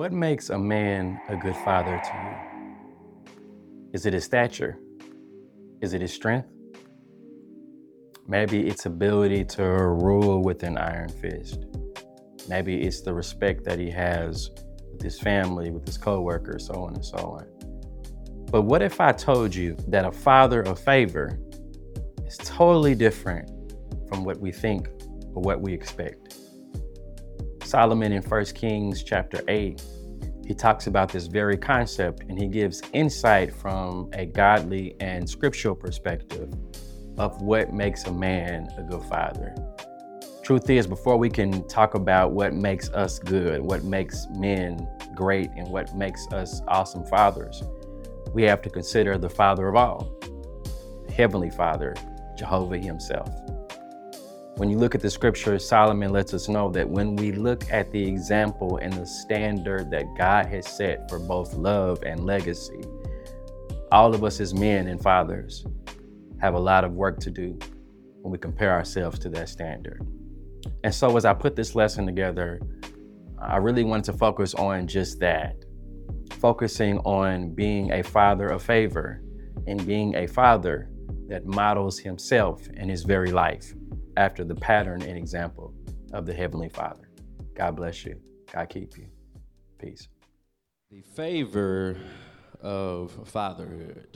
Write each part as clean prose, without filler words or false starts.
What makes a man a good father to you? Is it his stature? Is it his strength? Maybe it's ability to rule with an iron fist. Maybe it's the respect that he has with his family, with his coworkers, so on and so on. But what if I told you that a father of favor is totally different from what we think or what we expect? Solomon in 1 Kings chapter 8, he talks about this very concept, and he gives insight from a godly and scriptural perspective of what makes a man a good father. Truth is, before we can talk about what makes us good, what makes men great, and what makes us awesome fathers, we have to consider the Father of all, the Heavenly Father, Jehovah himself. When you look at the scripture, Solomon lets us know that when we look at the example and the standard that God has set for both love and legacy, all of us as men and fathers have a lot of work to do when we compare ourselves to that standard. And so as I put this lesson together, I really wanted to focus on just that, focusing on being a father of favor and being a father that models himself and his very life after the pattern and example of the Heavenly Father. God bless you. God keep you. Peace. The favor of fatherhood.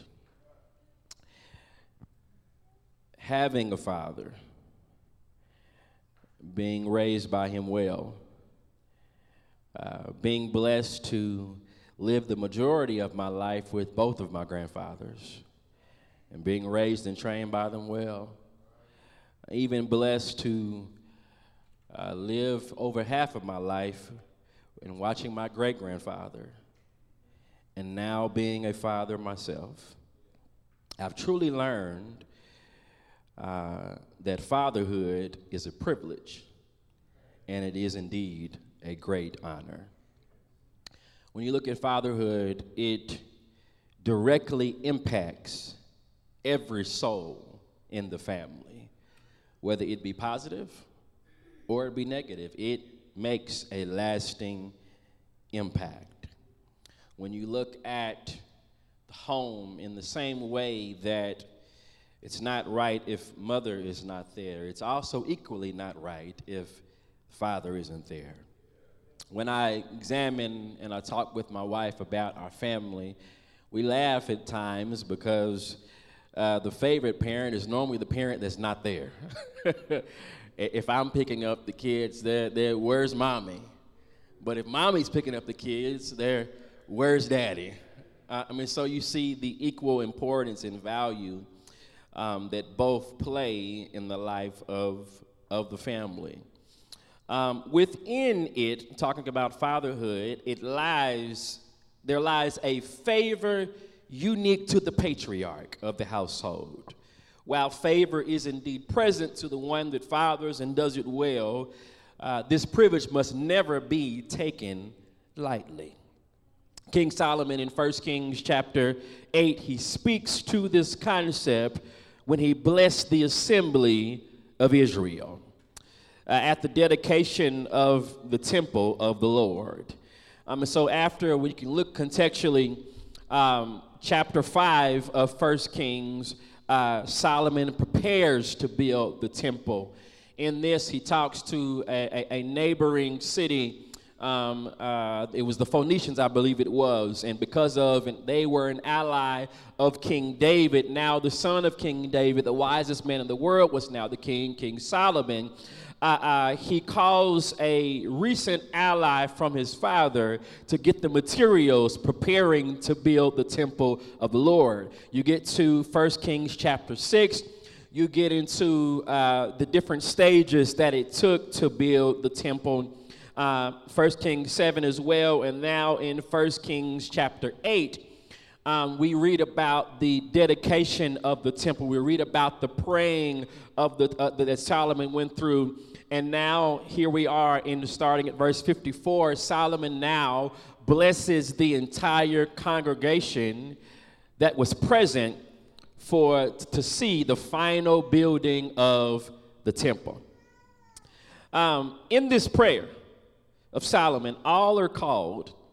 Having a father, being raised by him well, being blessed to live the majority of my life with both of my grandfathers, and being raised and trained by them well. Even blessed to live over half of my life in watching my great-grandfather, and now being a father myself. I've truly learned that fatherhood is a privilege, and it is indeed a great honor. When you look at fatherhood, it directly impacts every soul in the family. Whether it be positive or it be negative, it makes a lasting impact. When you look at the home in the same way that it's not right if mother is not there, it's also equally not right if father isn't there. When I examine and I talk with my wife about our family, we laugh at times because the favorite parent is normally the parent that's not there. If I'm picking up the kids, they're where's mommy? But if mommy's picking up the kids, they're where's daddy? So you see the equal importance and value that both play in the life of the family. Within it, talking about fatherhood, there lies a favor unique to the patriarch of the household. While favor is indeed present to the one that fathers and does it well, this privilege must never be taken lightly. King Solomon in 1 Kings chapter 8, he speaks to this concept when he blessed the assembly of Israel at the dedication of the temple of the Lord. So after we can look contextually, chapter 5 of 1 Kings, Solomon prepares to build the temple. In this, he talks to a neighboring city. It was the Phoenicians, I believe it was. And they were an ally of King David. Now the son of King David, the wisest man in the world, was now the king, King Solomon. He calls a recent ally from his father to get the materials preparing to build the temple of the Lord. You get to 1 Kings chapter 6, you get into the different stages that it took to build the temple. 1 Kings 7 as well, and now in 1 Kings chapter 8, we read about the dedication of the temple. We read about the praying of that Solomon went through. And now here we are starting at verse 54. Solomon now blesses the entire congregation that was present to see the final building of the temple. In this prayer of Solomon, all are called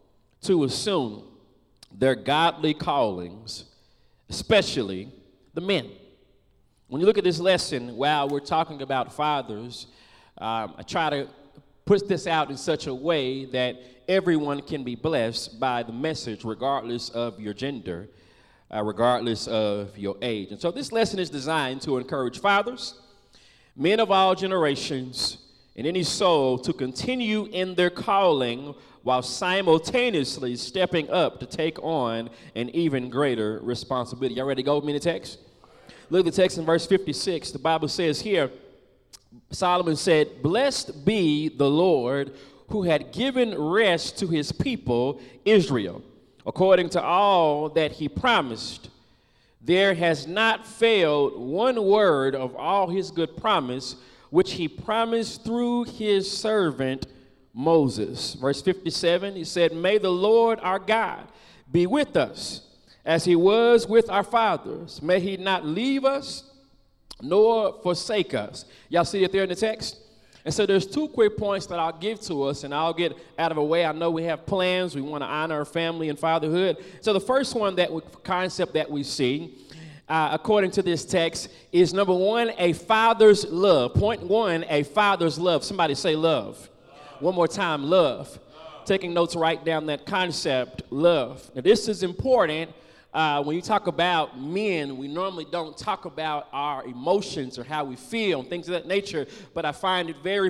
to assume their godly callings, especially the men. When you look at this lesson, while we're talking about fathers, I try to put this out in such a way that everyone can be blessed by the message, regardless of your gender, regardless of your age. And so this lesson is designed to encourage fathers, men of all generations, and any soul to continue in their calling while simultaneously stepping up to take on an even greater responsibility. Y'all ready to go with me in the text? Look at the text in verse 56. The Bible says here, Solomon said, "Blessed be the Lord who had given rest to his people Israel, according to all that he promised. There has not failed one word of all his good promise, which he promised through his servant Moses." Verse 57, he said, "May the Lord our God be with us as he was with our fathers. May he not leave us nor forsake us." Y'all see it there in the text? And so there's two quick points that I'll give to us, and I'll get out of the way. I know we have plans. We want to honor our family and fatherhood. So the first one, concept that we see, according to this text, is number one, a father's love. Point one, a father's love. Somebody say love. One more time, love. Taking notes, write down that concept, love. Now this is important. When you talk about men, we normally don't talk about our emotions or how we feel and things of that nature, but I find it very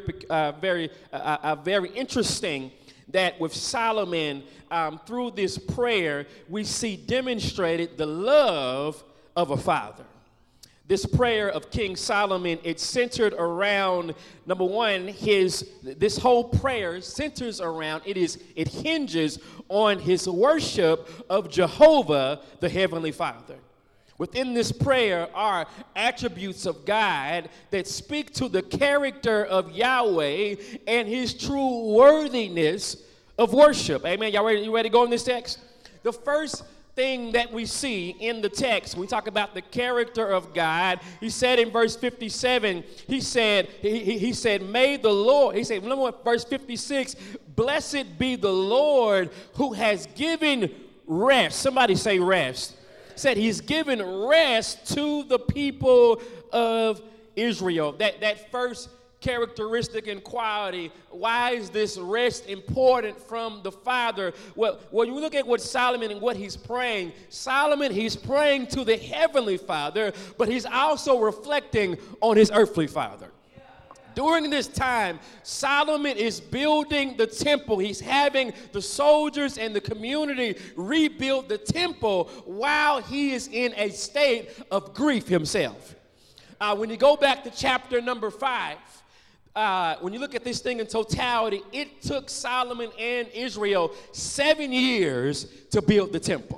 interesting that with Solomon, through this prayer, we see demonstrated the love of a father. This prayer of King Solomon, it's centered around, number one, this whole prayer centers around, it hinges on his worship of Jehovah, the Heavenly Father. Within this prayer are attributes of God that speak to the character of Yahweh and his true worthiness of worship. Amen. Y'all ready? You ready to go in this text? The first thing that we see in the text, when we talk about the character of God, he said in verse 57, he said, may the Lord, he said, remember what, verse 56, "Blessed be the Lord who has given rest." Somebody say rest. Said he's given rest to the people of Israel. That first characteristic and quality. Why is this rest important from the Father? Well, when you look at what Solomon and what he's praying, he's praying to the Heavenly Father, but he's also reflecting on his earthly father. During this time, Solomon is building the temple. He's having the soldiers and the community rebuild the temple while he is in a state of grief himself. When you go back to chapter number 5, when you look at this thing in totality, it took Solomon and Israel 7 years to build the temple.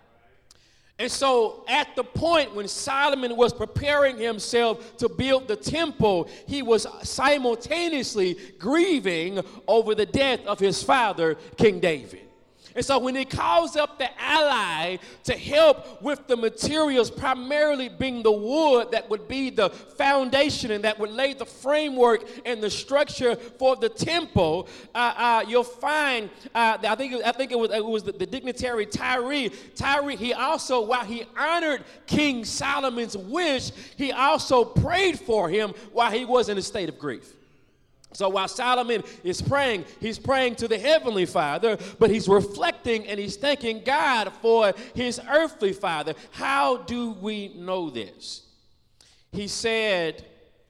And so at the point when Solomon was preparing himself to build the temple, he was simultaneously grieving over the death of his father, King David. And so when he calls up the ally to help with the materials, primarily being the wood that would be the foundation and that would lay the framework and the structure for the temple, you'll find, I think it was the dignitary Tyree. He also, while he honored King Solomon's wish, he also prayed for him while he was in a state of grief. So while Solomon is praying, he's praying to the Heavenly Father, but he's reflecting and he's thanking God for his earthly father. How do we know this? He said,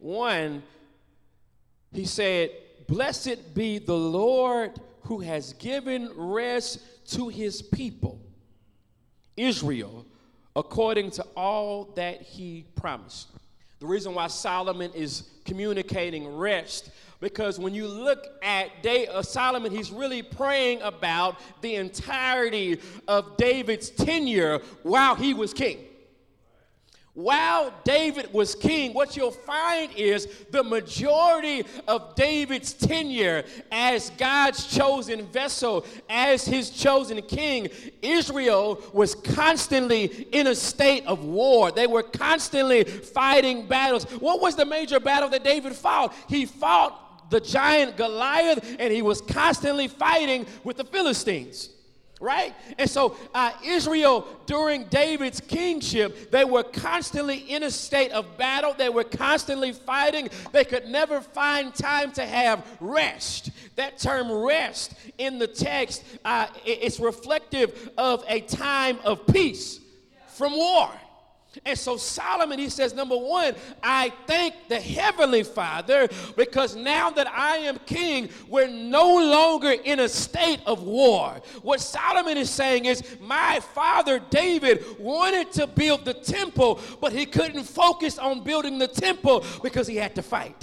"Blessed be the Lord who has given rest to his people, Israel, according to all that he promised." The reason why Solomon is communicating rest, because when you look at Solomon, he's really praying about the entirety of David's tenure while he was king. While David was king, what you'll find is the majority of David's tenure as God's chosen vessel, as his chosen king, Israel was constantly in a state of war. They were constantly fighting battles. What was the major battle that David fought? He fought the giant Goliath, and he was constantly fighting with the Philistines. Right? And so Israel, during David's kingship, they were constantly in a state of battle. They were constantly fighting. They could never find time to have rest. That term rest in the text, it's reflective of a time of peace from war. And so Solomon, he says, number one, I thank the Heavenly Father because now that I am king, we're no longer in a state of war. What Solomon is saying is, my father David wanted to build the temple, but he couldn't focus on building the temple because he had to fight.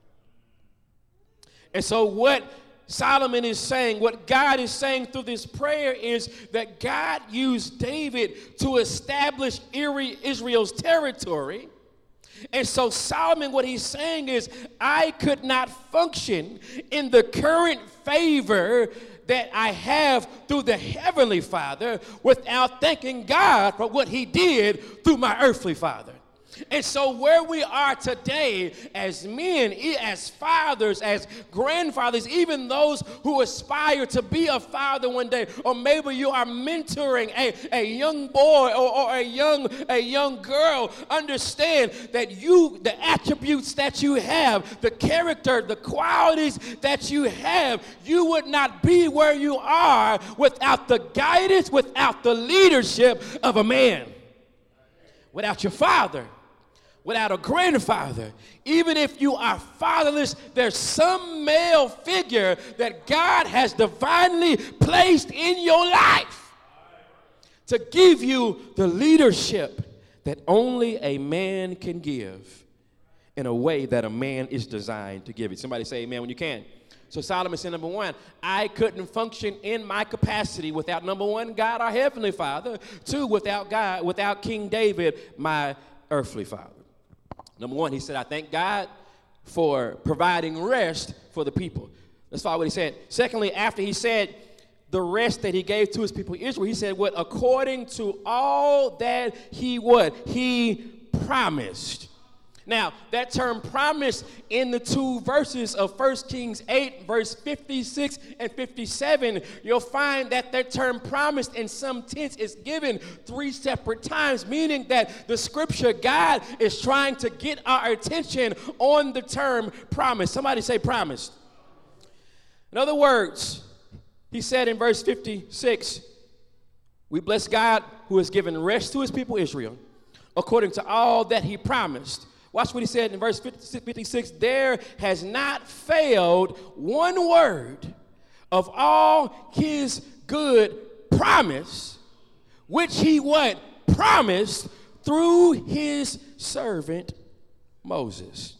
And so what Solomon is saying, what God is saying through this prayer is that God used David to establish Israel's territory. And so Solomon, what he's saying is, I could not function in the current favor that I have through the Heavenly Father without thanking God for what he did through my earthly father. And so where we are today as men, as fathers, as grandfathers, even those who aspire to be a father one day, or maybe you are mentoring a young boy or a young girl, understand that the attributes that you have, the character, the qualities that you have, you would not be where you are without the guidance, without the leadership of a man, without your father, without a grandfather. Even if you are fatherless, there's some male figure that God has divinely placed in your life to give you the leadership that only a man can give in a way that a man is designed to give it. Somebody say amen when you can. So Solomon said, number one, I couldn't function in my capacity without, number one, God, our Heavenly Father. Two, without King David, my earthly father. Number one, he said, I thank God for providing rest for the people. That's all what he said. Secondly, after he said the rest that he gave to his people Israel, he said, what? According to all that he promised. Now, that term promise in the two verses of 1 Kings 8, verse 56 and 57, you'll find that term promised in some tense is given 3 separate times, meaning that the scripture, God is trying to get our attention on the term promise. Somebody say promised. In other words, he said in verse 56, we bless God who has given rest to his people Israel, according to all that he promised. Watch what he said in verse 56. There has not failed one word of all his good promise, which he promised through his servant Moses.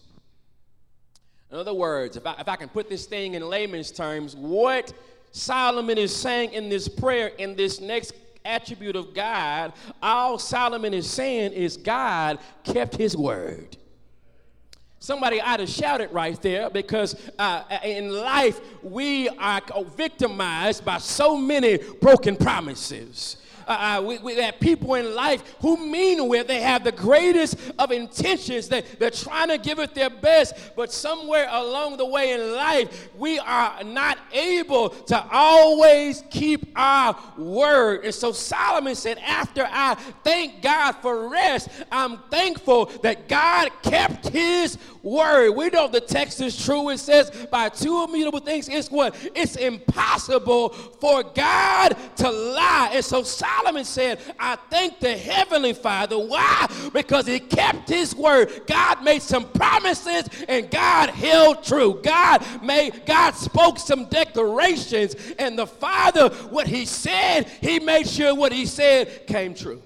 In other words, if I can put this thing in layman's terms, what Solomon is saying in this prayer, in this next attribute of God, all Solomon is saying is God kept his word. Somebody ought to shout it right there, because in life we are victimized by so many broken promises. We have people in life who mean well. They have the greatest of intentions. They're trying to give it their best, but somewhere along the way in life, we are not able to always keep our word. And so Solomon said, after I thank God for rest, I'm thankful that God kept his word. We know the text is true. It says, by two immutable things, it's what? It's impossible for God to lie. And so Solomon said, I thank the Heavenly Father. Why? Because he kept his word. God made some promises and God held true. God spoke some declarations, and the Father, what he said, he made sure what he said came true.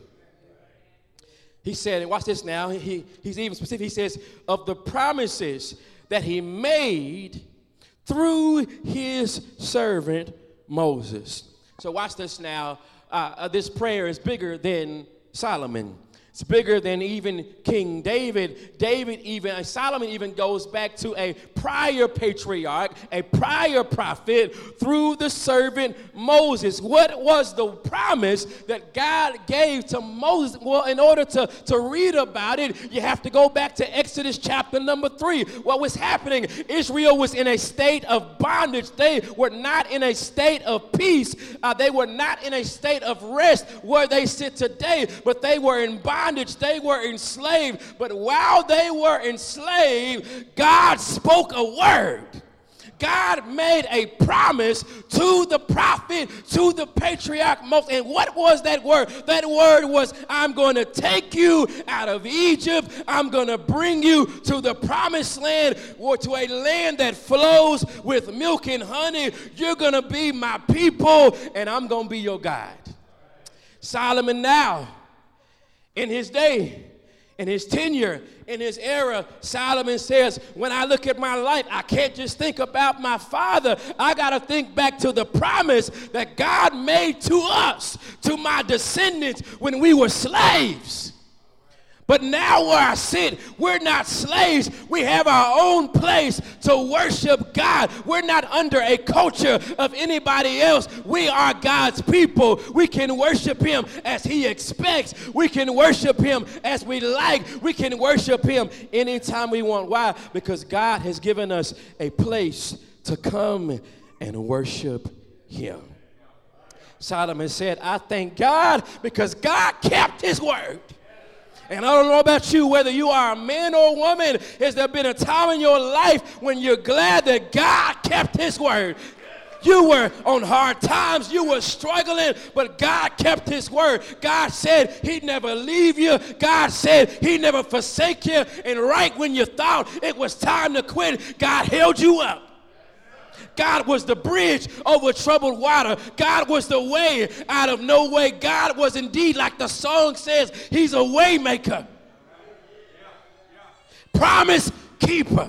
He said, and watch this now, he's even specific. He says, of the promises that he made through his servant Moses. So watch this now. This prayer is bigger than Solomon. It's bigger than even King David. Solomon even goes back to a prior patriarch, a prior prophet through the servant Moses. What was the promise that God gave to Moses? Well, in order to read about it, you have to go back to Exodus chapter number 3. What was happening? Israel was in a state of bondage. They were not in a state of peace. They were not in a state of rest where they sit today, but they were in bondage. They were enslaved, but while they were enslaved, God spoke a word. God made a promise to the prophet, to the patriarch Moses. And what was that word? That word was, I'm going to take you out of Egypt. I'm going to bring you to the promised land, or to a land that flows with milk and honey. You're going to be my people, and I'm going to be your God. Solomon now, in his day, in his tenure, in his era, Solomon says, when I look at my life, I can't just think about my father. I got to think back to the promise that God made to us, to my descendants, when we were slaves. But now where I sit, we're not slaves. We have our own place to worship God. We're not under a culture of anybody else. We are God's people. We can worship him as he expects. We can worship him as we like. We can worship him anytime we want. Why? Because God has given us a place to come and worship him. Solomon said, I thank God because God kept his word. And I don't know about you, whether you are a man or a woman, has there been a time in your life when you're glad that God kept his word? You were on hard times, you were struggling, but God kept his word. God said he'd never leave you. God said he'd never forsake you. And right when you thought it was time to quit, God held you up. God was the bridge over troubled water. God was the way out of no way. God was indeed, like the song says, he's a way maker. Promise keeper.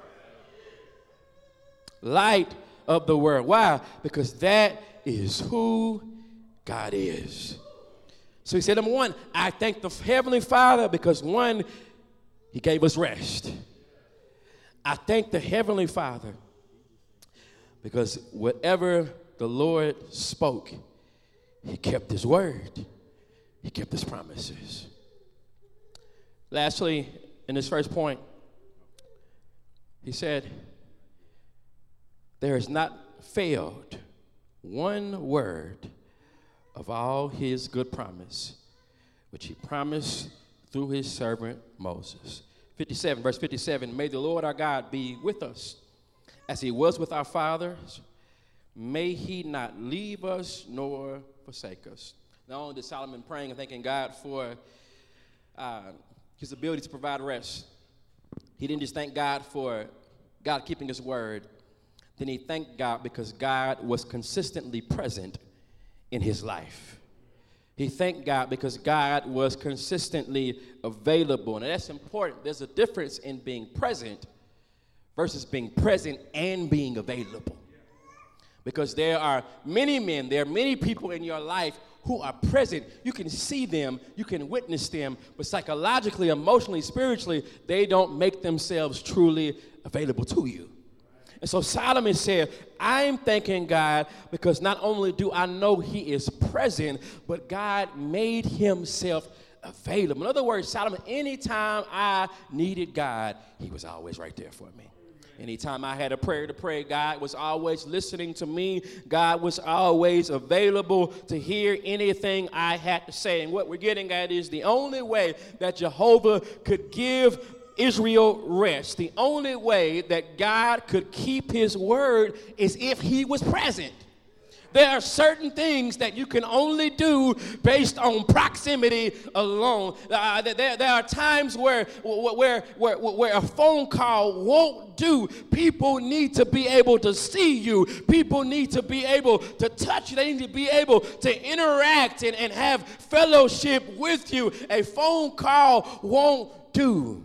Light of the world. Why? Because that is who God is. So he said, number one, I thank the Heavenly Father because, one, he gave us rest. I thank the Heavenly Father because whatever the Lord spoke, he kept his word. He kept his promises. Lastly, in this first point, he said, there has not failed one word of all his good promise, which he promised through his servant Moses. 57, verse 57, may the Lord our God be with us as he was with our fathers. May he not leave us nor forsake us. Not only did Solomon praying and thanking God for his ability to provide rest, he didn't just thank God for God keeping his word. Then he thanked God because God was consistently present in his life. He thanked God because God was consistently available. And that's important. There's a difference in being present versus being present and being available. Because there are many men, there are many people in your life who are present. You can see them, you can witness them, but psychologically, emotionally, spiritually, they don't make themselves truly available to you. And so Solomon said, I'm thanking God because not only do I know he is present, but God made himself available. In other words, Solomon, anytime I needed God, he was always right there for me. Anytime I had a prayer to pray, God was always listening to me. God was always available to hear anything I had to say. And what we're getting at is the only way that Jehovah could give Israel rest, the only way that God could keep his word is if he was present. There are certain things that you can only do based on proximity alone. There are times where a phone call won't do. People need to be able to see you. People need to be able to touch you. They need to be able to interact and have fellowship with you. A phone call won't do.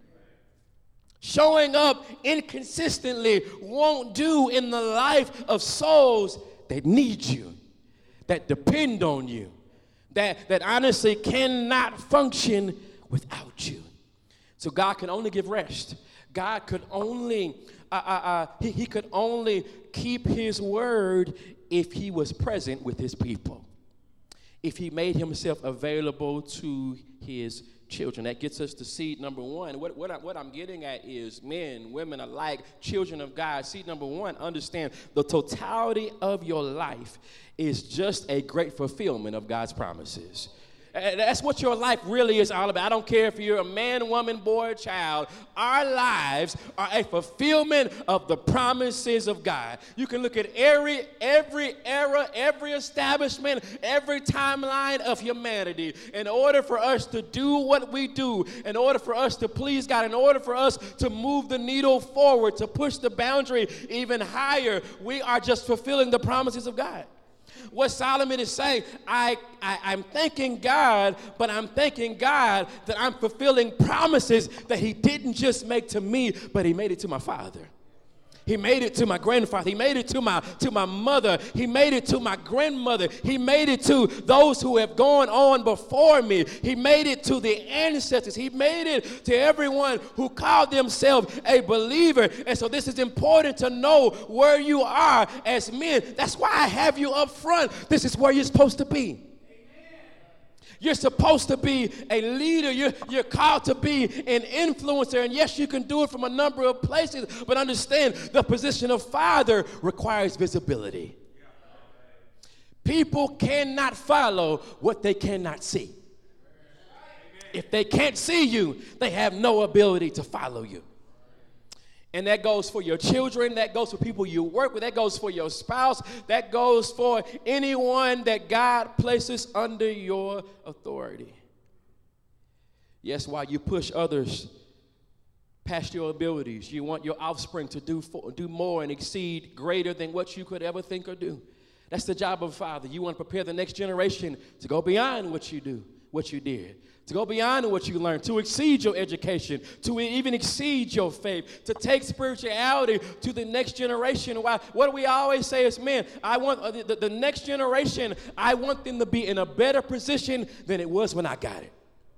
Showing up inconsistently won't do in the life of souls that need you, that depend on you, that honestly cannot function without you. So God can only give rest. God could only, he could only keep his word if he was present with his people, if he made himself available to his children. That gets us to seed number one. What I'm getting at is men, women alike, children of God. Seed number one, understand the totality of your life is just a great fulfillment of God's promises. That's what your life really is all about. I don't care if you're a man, woman, boy, or child. Our lives are a fulfillment of the promises of God. You can look at every era, every establishment, every timeline of humanity. In order for us to do what we do, in order for us to please God, in order for us to move the needle forward, to push the boundary even higher, we are just fulfilling the promises of God. What Solomon is saying, I'm thanking God, but I'm thanking God that I'm fulfilling promises that he didn't just make to me, but he made it to my father. He made it to my grandfather. He made it to my mother. He made it to my grandmother. He made it to those who have gone on before me. He made it to the ancestors. He made it to everyone who called themselves a believer. And so this is important to know where you are as men. That's why I have you up front. This is where you're supposed to be. You're supposed to be a leader. You're called to be an influencer. And yes, you can do it from a number of places, but understand the position of father requires visibility. People cannot follow what they cannot see. If they can't see you, they have no ability to follow you. And that goes for your children, that goes for people you work with, that goes for your spouse, that goes for anyone that God places under your authority. Yes, while you push others past your abilities, you want your offspring to do more and exceed greater than what you could ever think or do. That's the job of a father. You want to prepare the next generation to go beyond what you did. To go beyond what you learned, to exceed your education, to even exceed your faith, to take spirituality to the next generation. Why? What do we always say as men? I want the next generation, I want them to be in a better position than it was when I got it.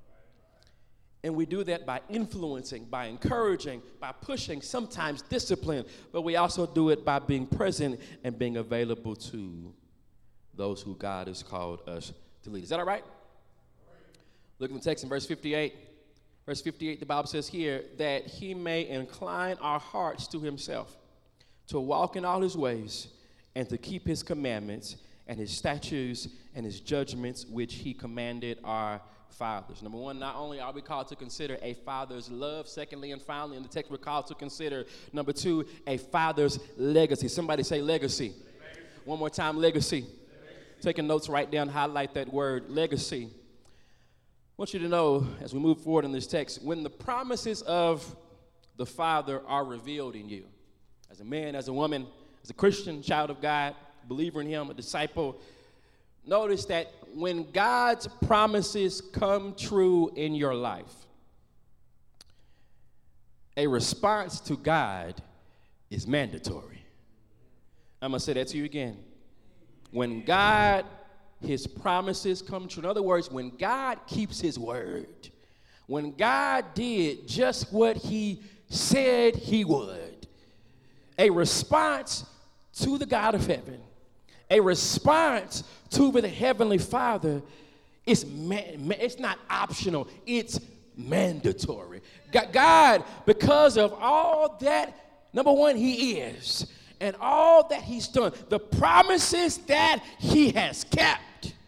And we do that by influencing, by encouraging, by pushing, sometimes discipline, but we also do it by being present and being available to those who God has called us to lead. Is that all right? Look at the text in verse 58. Verse 58, the Bible says here, that he may incline our hearts to himself, to walk in all his ways, and to keep his commandments and his statutes and his judgments, which he commanded our fathers. Number one, not only are we called to consider a father's love, secondly and finally in the text we're called to consider, number two, a father's legacy. Somebody say legacy. One more time, legacy. Taking notes, write down, highlight that word, legacy. I want you to know, as we move forward in this text, when the promises of the Father are revealed in you, as a man, as a woman, as a Christian, child of God, believer in him, a disciple, notice that when God's promises come true in your life, a response to God is mandatory. I'm going to say that to you again. When his promises come true. In other words, when God keeps his word, when God did just what he said he would, a response to the God of heaven, a response to the Heavenly Father, it's not optional, it's mandatory. God, because of all that, number one, he is, and all that he's done, the promises that he has kept,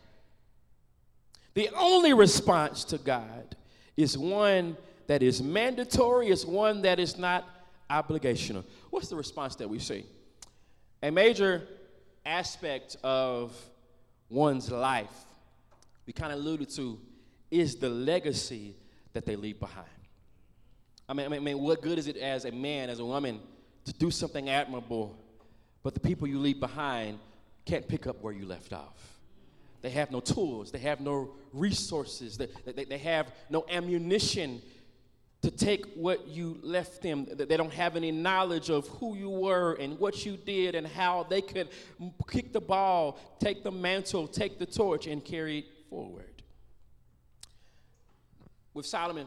the only response to God is one that is mandatory, is one that is not obligational. What's the response that we see? A major aspect of one's life, we kind of alluded to, is the legacy that they leave behind. I mean, what good is it as a man, as a woman, to do something admirable, but the people you leave behind can't pick up where you left off? They have no tools. They have no resources. They have no ammunition to take what you left them. They don't have any knowledge of who you were and what you did and how they could kick the ball, take the mantle, take the torch, and carry it straightforward. With Solomon,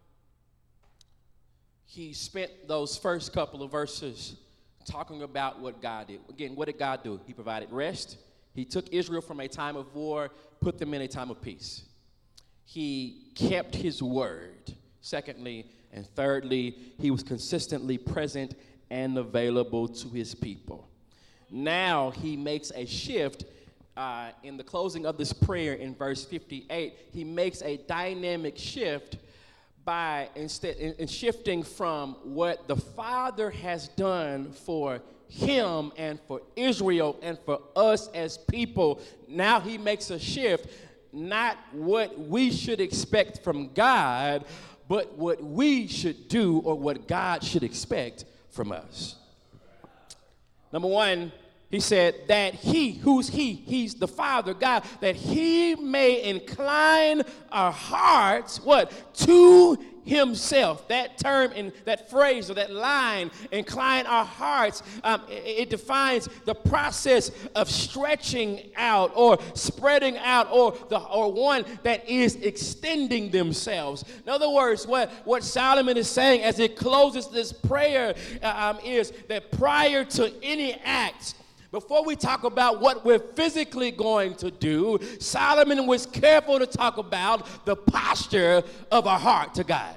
he spent those first couple of verses talking about what God did. Again, what did God do? He provided rest. He took Israel from a time of war, put them in a time of peace. He kept his word. Secondly, and thirdly, he was consistently present and available to his people. Now he makes a shift in the closing of this prayer in verse 58. He makes a dynamic shift by in shifting from what the Father has done for him and for Israel and for us as people. Now he makes a shift, not what we should expect from God, but what we should do or what God should expect from us. Number one, he said that who's he? He's the Father, God, that he may incline our hearts, what? To himself. That term and that phrase or that line, incline our hearts, it defines the process of stretching out or spreading out or one that is extending themselves. In other words, what Solomon is saying as he closes this prayer is that prior to any act, before we talk about what we're physically going to do, Solomon was careful to talk about the posture of our heart to God.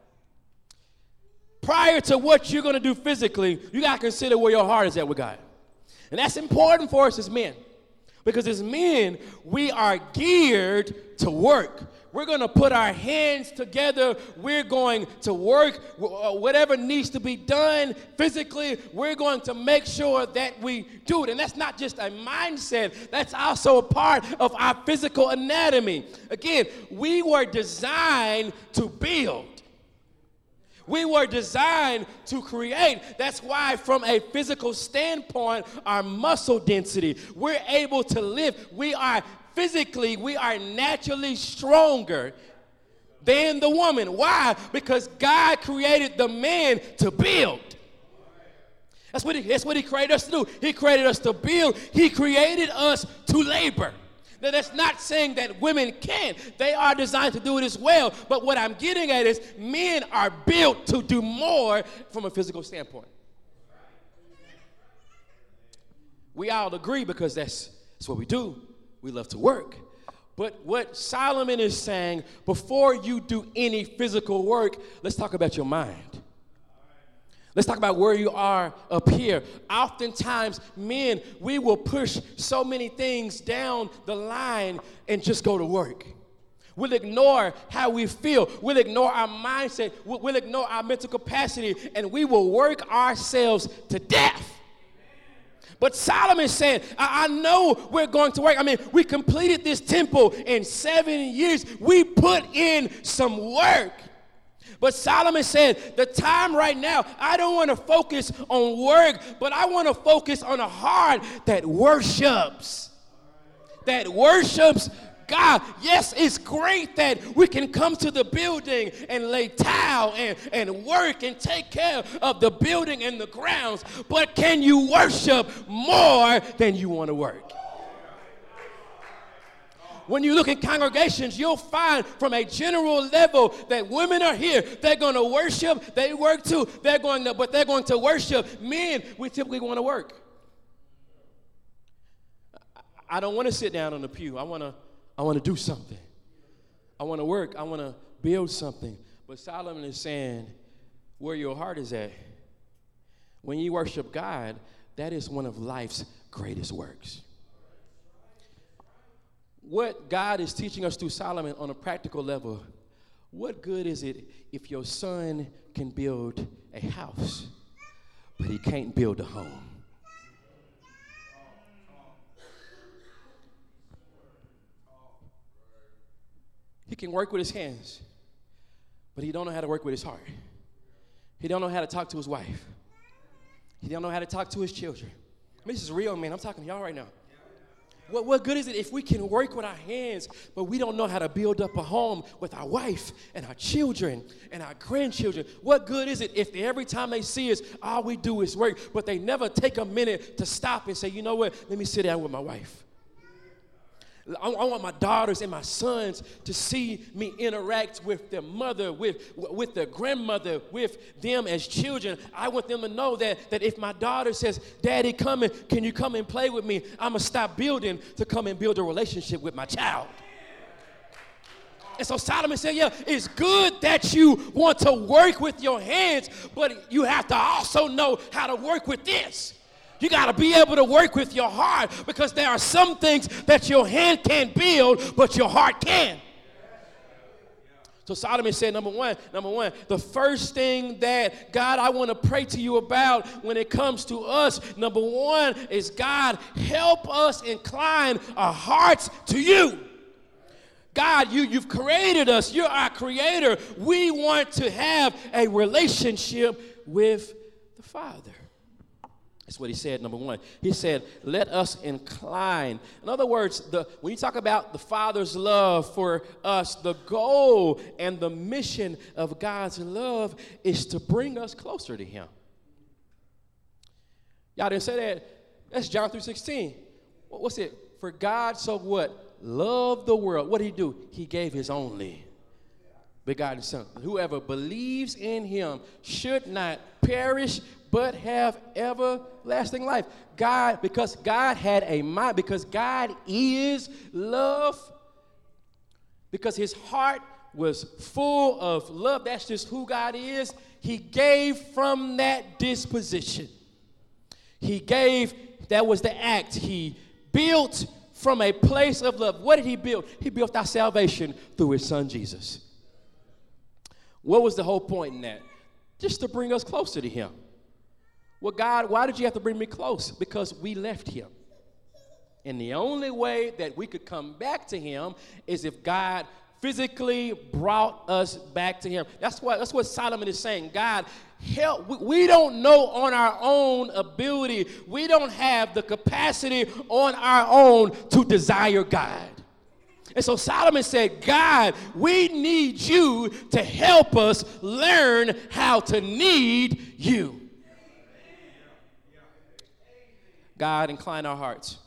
Prior to what you're going to do physically, you got to consider where your heart is at with God. And that's important for us as men. Because as men, we are geared to work. We're going to put our hands together. We're going to work. Whatever needs to be done physically, we're going to make sure that we do it. And that's not just a mindset. That's also a part of our physical anatomy. Again, we were designed to build. We were designed to create. That's why from a physical standpoint, our muscle density, we're able to lift. We are naturally stronger than the woman. Why? Because God created the man to build. That's what he created us to do. He created us to build. He created us to labor. Now, that's not saying that women can't. They are designed to do it as well. But what I'm getting at is men are built to do more from a physical standpoint. We all agree because that's what we do. We love to work. But what Solomon is saying, before you do any physical work, let's talk about your mind. Let's talk about where you are up here. Oftentimes, men, we will push so many things down the line and just go to work. We'll ignore how we feel. We'll ignore our mindset. We'll ignore our mental capacity, and we will work ourselves to death. But Solomon said, I know we're going to work. I mean, we completed this temple in 7 years. We put in some work. But Solomon said, the time right now, I don't want to focus on work, but I want to focus on a heart that worships. That worships God. Yes, it's great that we can come to the building and lay tile and work and take care of the building and the grounds, but can you worship more than you want to work? When you look at congregations, you'll find from a general level that women are here. They're going to worship. They work too. But they're going to worship. Men, we typically want to work. I don't want to sit down on the pew. I want to do something. I want to work. I want to build something. But Solomon is saying where your heart is at. When you worship God, that is one of life's greatest works. What God is teaching us through Solomon on a practical level, what good is it if your son can build a house, but he can't build a home? He can work with his hands, but he don't know how to work with his heart. He don't know how to talk to his wife. He don't know how to talk to his children. I mean, this is real, man. I'm talking to y'all right now. What good is it if we can work with our hands, but we don't know how to build up a home with our wife and our children and our grandchildren? What good is it if every time they see us, all we do is work, but they never take a minute to stop and say, you know what, let me sit down with my wife. I want my daughters and my sons to see me interact with their mother, with their grandmother, with them as children. I want them to know that if my daughter says, Daddy, can you come and play with me? I'm going to stop building to come and build a relationship with my child. And so Solomon said, yeah, it's good that you want to work with your hands, but you have to also know how to work with this. You got to be able to work with your heart, because there are some things that your hand can't build, but your heart can. So Solomon said, number one, the first thing that, God, I want to pray to you about when it comes to us, number one is, God, help us incline our hearts to you. God, you've created us. You're our creator. We want to have a relationship with the Father. That's what he said, number one. He said, let us incline. In other words, when you talk about the Father's love for us, the goal and the mission of God's love is to bring us closer to him. Y'all didn't say that? That's John 3:16. What's it? For God so what? Loved the world. What did he do? He gave his only begotten Son. Whoever believes in him should not perish, but have everlasting life. God, because God had a mind, because God is love, because his heart was full of love, that's just who God is, he gave from that disposition. He gave, that was the act. He built from a place of love. What did he build? He built our salvation through his Son, Jesus. What was the whole point in that? Just to bring us closer to him. Well, God, why did you have to bring me close? Because we left him. And the only way that we could come back to him is if God physically brought us back to him. That's what Solomon is saying. God, help. We don't know on our own ability. We don't have the capacity on our own to desire God. And so Solomon said, God, we need you to help us learn how to need you. God, incline our hearts.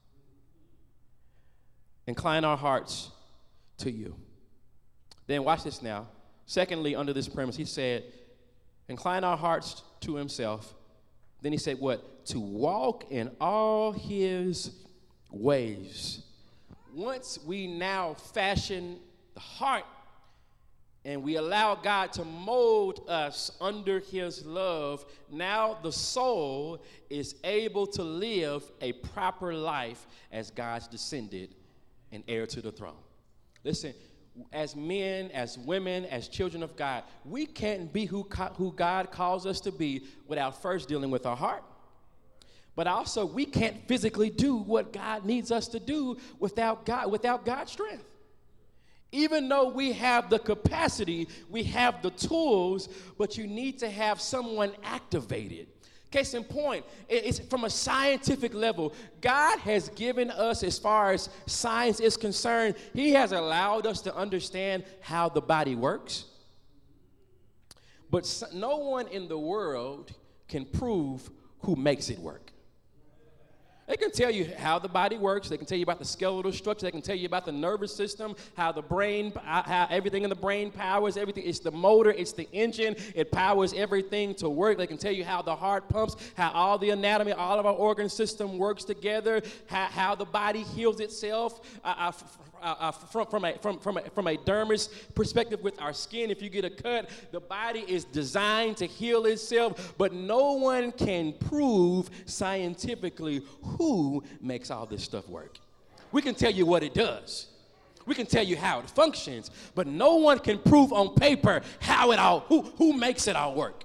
Incline our hearts to you. Then watch this now. Secondly, under this premise, he said, incline our hearts to himself. Then he said what? To walk in all his ways. Once we now fashion the heart and we allow God to mold us under his love, now the soul is able to live a proper life as God's descendant and heir to the throne. Listen, as men, as women, as children of God, we can't be who God calls us to be without first dealing with our heart. But also, we can't physically do what God needs us to do without God's strength. Even though we have the capacity, we have the tools, but you need to have someone activated. Case in point, it's from a scientific level. God has given us, as far as science is concerned, he has allowed us to understand how the body works. But no one in the world can prove who makes it work. They can tell you how the body works. They can tell you about the skeletal structure. They can tell you about the nervous system, how the brain, how everything in the brain powers everything. It's the motor. It's the engine. It powers everything to work. They can tell you how the heart pumps, how all the anatomy, all of our organ system works together, how the body heals itself from a dermis perspective with our skin. If you get a cut, the body is designed to heal itself, but no one can prove scientifically who makes all this stuff work. We can tell you what it does. We can tell you how it functions, but no one can prove on paper who makes it all work.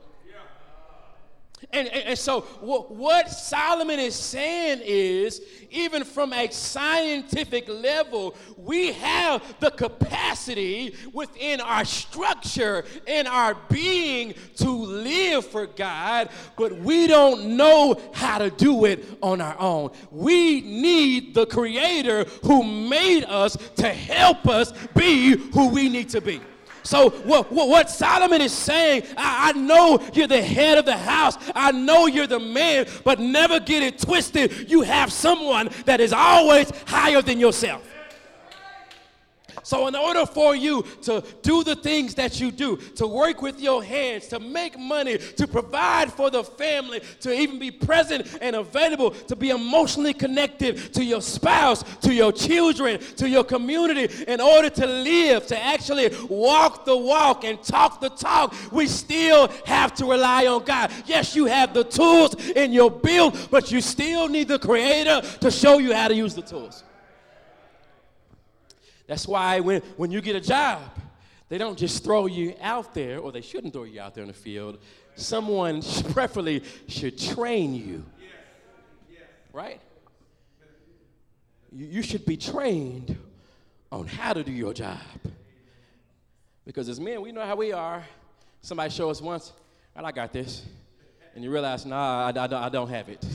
And so what Solomon is saying is, even from a scientific level, we have the capacity within our structure and our being to live for God, but we don't know how to do it on our own. We need the Creator who made us to help us be who we need to be. So what Solomon is saying, I know you're the head of the house. I know you're the man, but never get it twisted. You have someone that is always higher than yourself. So in order for you to do the things that you do, to work with your hands, to make money, to provide for the family, to even be present and available, to be emotionally connected to your spouse, to your children, to your community, in order to live, to actually walk the walk and talk the talk, we still have to rely on God. Yes, you have the tools in your build, but you still need the Creator to show you how to use the tools. That's why when you get a job, they don't just throw you out there, or they shouldn't throw you out there in the field. Someone preferably should train you, right? You should be trained on how to do your job. Because as men, we know how we are. Somebody show us once, and I got this. And you realize, nah, I don't have it.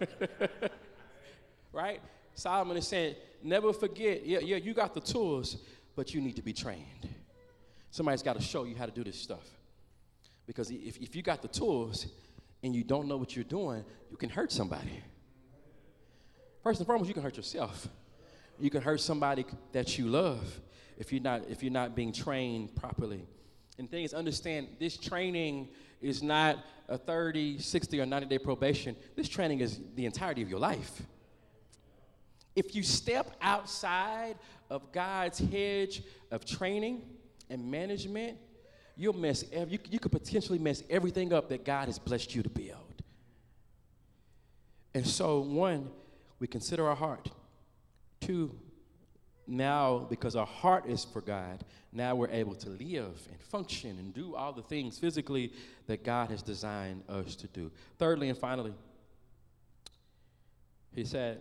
Right? Solomon is saying, never forget, you got the tools, but you need to be trained. Somebody's got to show you how to do this stuff. Because if you got the tools and you don't know what you're doing, you can hurt somebody. First and foremost, you can hurt yourself. You can hurt somebody that you love if you're not being trained properly. And the thing is, understand, this training is not a 30, 60, or 90-day probation. This training is the entirety of your life. If you step outside of God's hedge of training and management, you could potentially mess everything up that God has blessed you to build. And so, one, we consider our heart. Two, now, because our heart is for God, now we're able to live and function and do all the things physically that God has designed us to do. Thirdly and finally, he said,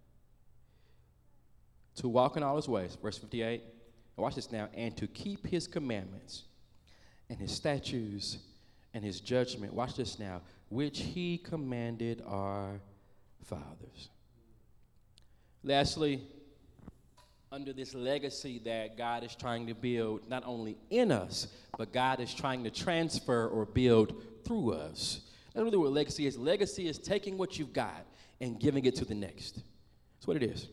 to walk in all his ways, verse 58, watch this now, and to keep his commandments and his statutes and his judgment, watch this now, which he commanded our fathers. Lastly, under this legacy that God is trying to build, not only in us, but God is trying to transfer or build through us. That's really what legacy is. Legacy is taking what you've got and giving it to the next. That's what it is.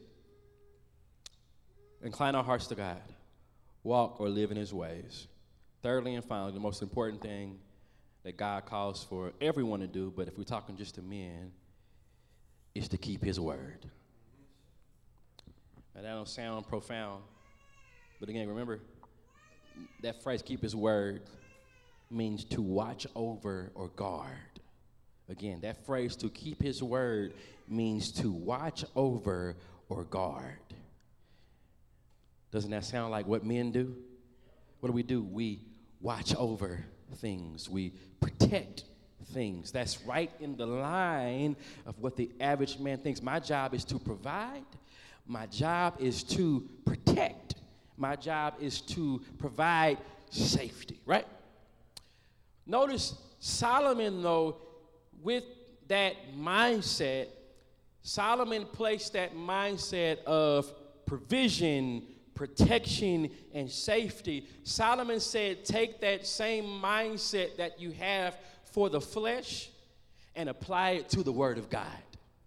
Incline our hearts to God. Walk or live in his ways. Thirdly and finally, the most important thing that God calls for everyone to do, but if we're talking just to men, is to keep his word. Now, that don't sound profound, but again, remember, that phrase, keep his word, means to watch over or guard. Again, that phrase, to keep his word, means to watch over or guard. Doesn't that sound like what men do? What do? We watch over things. We protect things. That's right in the line of what the average man thinks. My job is to provide. My job is to protect. My job is to provide safety, right? Notice Solomon, though, with that mindset, Solomon placed that mindset of provision, protection, and safety. Solomon said, take that same mindset that you have for the flesh and apply it to the word of God.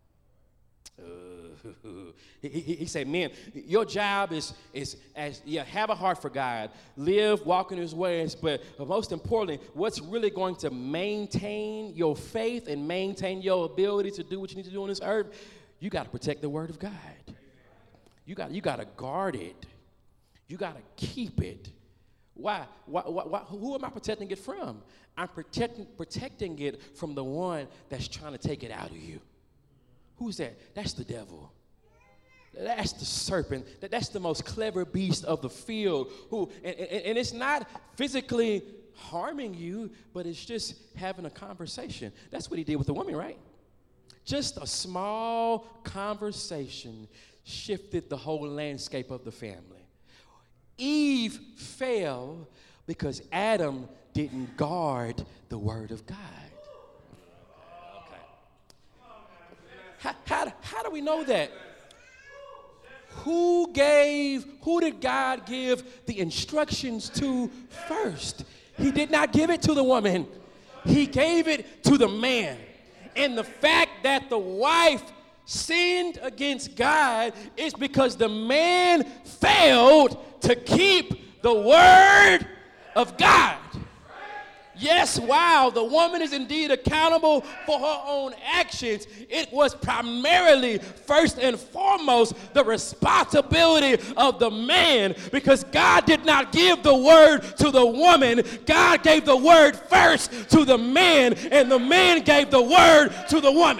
He said, men, your job is as you have a heart for God, live, walk in his ways, but most importantly, what's really going to maintain your faith and maintain your ability to do what you need to do on this earth, you got to protect the word of God. You got to guard it. You got to keep it. Why? Who am I protecting it from? I'm protecting it from the one that's trying to take it out of you. Who's that? That's the devil. That's the serpent. That's the most clever beast of the field. And it's not physically harming you, but it's just having a conversation. That's what he did with the woman, right? Just a small conversation shifted the whole landscape of the family. Eve fell because Adam didn't guard the word of God. Okay. How do we know that? Who did God give the instructions to first? He did not give it to the woman. He gave it to the man. And the fact that the wife sinned against God is because the man failed to keep the word of God. Yes, while the woman is indeed accountable for her own actions, it was primarily, first and foremost, the responsibility of the man, because God did not give the word to the woman. God gave the word first to the man, and the man gave the word to the woman.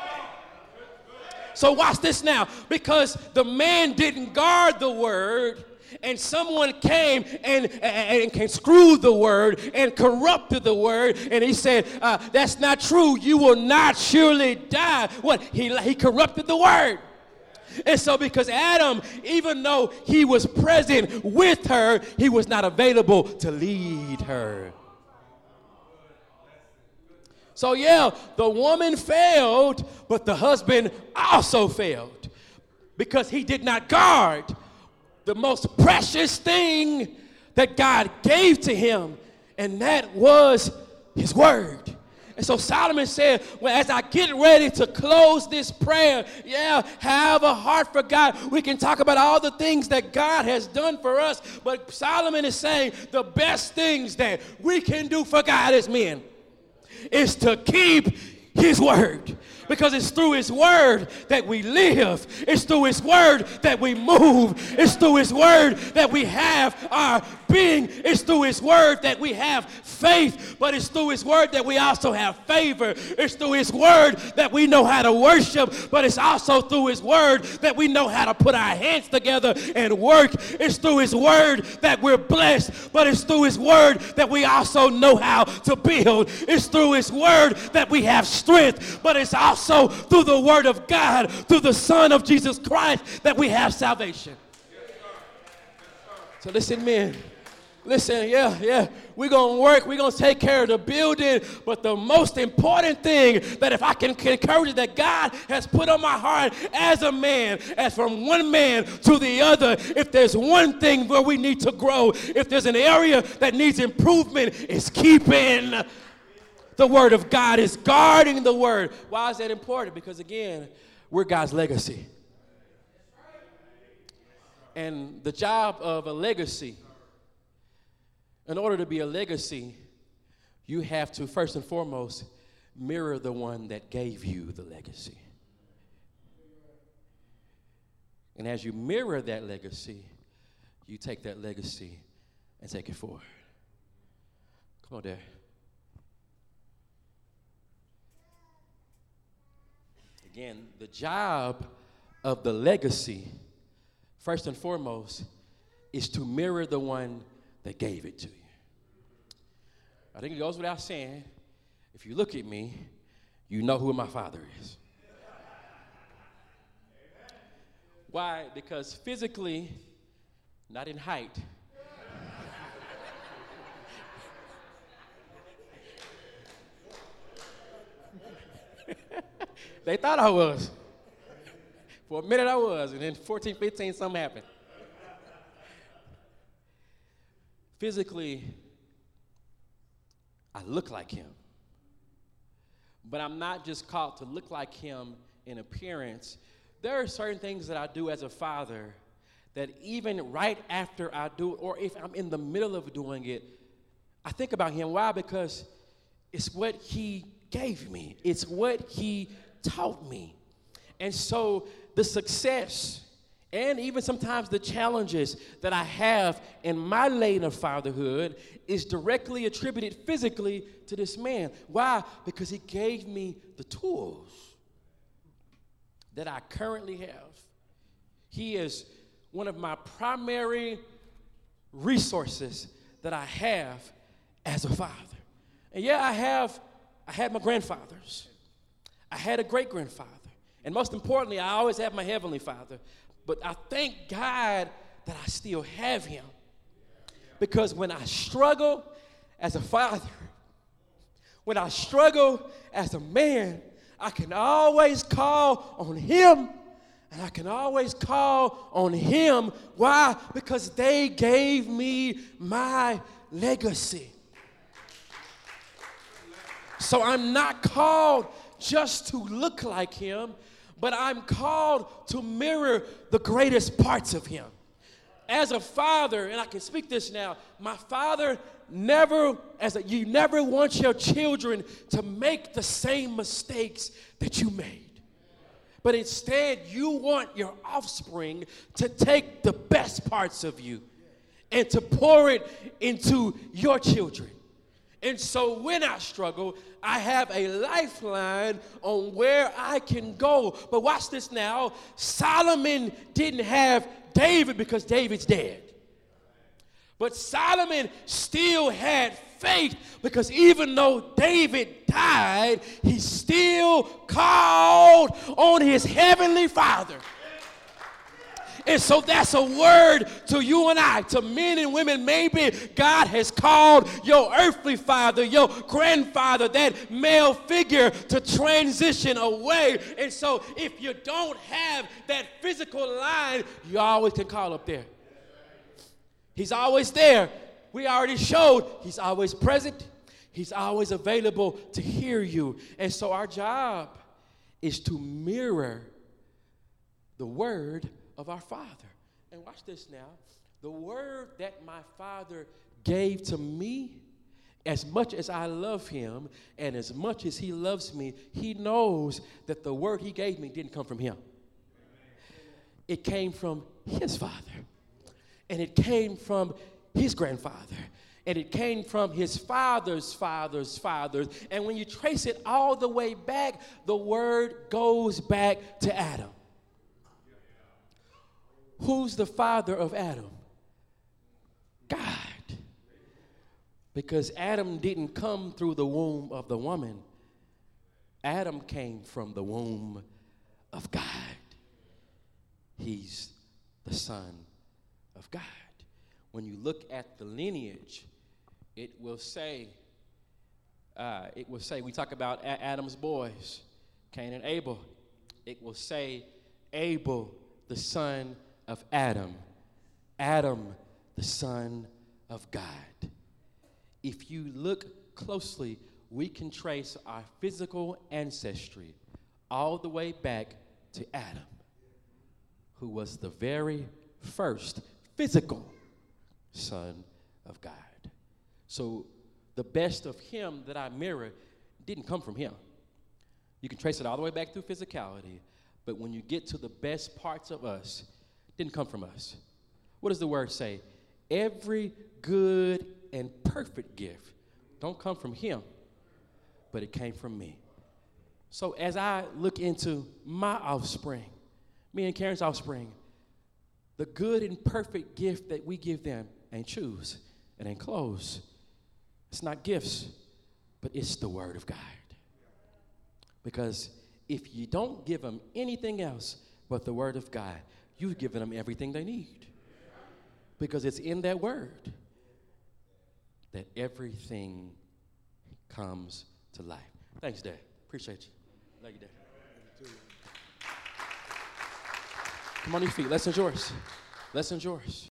So watch this now. Because the man didn't guard the word, and someone came and screwed the word and corrupted the word, and he said, that's not true. You will not surely die. What? He corrupted the word. And so because Adam, even though he was present with her, he was not available to lead her. So yeah, the woman failed, but the husband also failed because he did not guard the most precious thing that God gave to him, and that was his word. And so Solomon said, well, as I get ready to close this prayer, have a heart for God. We can talk about all the things that God has done for us, but Solomon is saying the best things that we can do for God as men is to keep his word. Because it's through his word that we live. It's through his word that we move. It's through his word that we have our being. It's through his word that we have faith. But it's through his word that we also have favor. It's through his word that we know how to worship. But it's also through his word that we know how to put our hands together and work. It's through his word that we're blessed. But it's through his word that we also know how to build. It's through his word that we have strength. But it's also through the word of God, through the Son of Jesus Christ, that we have salvation. So listen, men. Listen, we're going to work. We're going to take care of the building. But the most important thing that if I can encourage you that God has put on my heart as a man, as from one man to the other, if there's one thing where we need to grow, if there's an area that needs improvement, it's keeping the word of God, is guarding the word. Why is that important? Because again, we're God's legacy. And the job of a legacy, in order to be a legacy, you have to first and foremost mirror the one that gave you the legacy. And as you mirror that legacy, you take that legacy and take it forward. Come on, Dad. Again, the job of the legacy, first and foremost, is to mirror the one that gave it to you. I think it goes without saying, if you look at me, you know who my father is. Why? Because physically, not in height, they thought I was. For a minute I was, and then 14, 15, something happened. Physically, I look like him. But I'm not just called to look like him in appearance. There are certain things that I do as a father that even right after I do it, or if I'm in the middle of doing it, I think about him. Why? Because it's what he gave me. It's what he taught me. And so the success and even sometimes the challenges that I have in my lane of fatherhood is directly attributed physically to this man. Why? Because he gave me the tools that I currently have. He is one of my primary resources that I have as a father. And I had my grandfathers. I had a great-grandfather. And most importantly, I always have my heavenly father. But I thank God that I still have him. Because when I struggle as a father, when I struggle as a man, I can always call on him. And I can always call on him. Why? Because they gave me my legacy. So I'm not called just to look like him, but I'm called to mirror the greatest parts of him. As a father, and I can speak this now, my father you never want your children to make the same mistakes that you made. But instead, you want your offspring to take the best parts of you and to pour it into your children. And so when I struggle, I have a lifeline on where I can go. But watch this now. Solomon didn't have David because David's dead. But Solomon still had faith because even though David died, he still called on his heavenly Father. And so that's a word to you and I, to men and women. Maybe God has called your earthly father, your grandfather, that male figure to transition away. And so if you don't have that physical line, you always can call up there. He's always there. We already showed he's always present. He's always available to hear you. And so our job is to mirror the word of our Father. And watch this now. The word that my Father gave to me, as much as I love him and as much as he loves me, he knows that the word he gave me didn't come from him. It came from his father. And it came from his grandfather. And it came from his father's father's fathers. And when you trace it all the way back, the word goes back to Adam. Who's the father of Adam? God. Because Adam didn't come through the womb of the woman. Adam came from the womb of God. He's the Son of God. When you look at the lineage, it will say, we talk about Adam's boys, Cain and Abel. It will say Abel, the son of Adam. Adam, the son of God. If you look closely, we can trace our physical ancestry all the way back to Adam, who was the very first physical son of God. So the best of him that I mirror didn't come from him. You can trace it all the way back through physicality, but when you get to the best parts of us, it didn't come from us. What does the word say? Every good and perfect gift don't come from him, but it came from me. So as I look into my offspring, me and Karen's offspring, the good and perfect gift that we give them ain't shoes, it ain't clothes. It's not gifts, but it's the word of God. Because if you don't give them anything else but the word of God, you've given them everything they need. Because it's in that word that everything comes to life. Thanks, Dad. Appreciate you. Love you, Dad. Come on your feet. Lesson's yours. Lesson's yours.